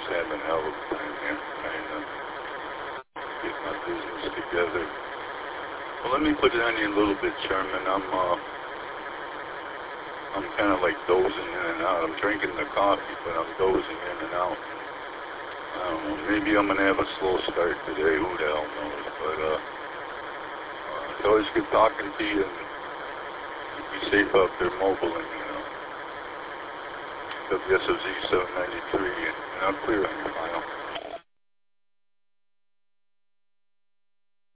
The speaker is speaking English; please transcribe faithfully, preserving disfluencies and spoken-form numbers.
just having a hell of a time here, trying to get my business together. Well, let me put it on you a little bit, Sherman. I'm, uh, I'm kind of like dozing in and out. I'm drinking the coffee, but I'm dozing in and out. I don't know, maybe I'm going to have a slow start today, who the hell knows, but, uh, uh it's always good talking to you, and be safe out there mobiling, you know. W S O Z seven ninety-three, and I'm clear on your file.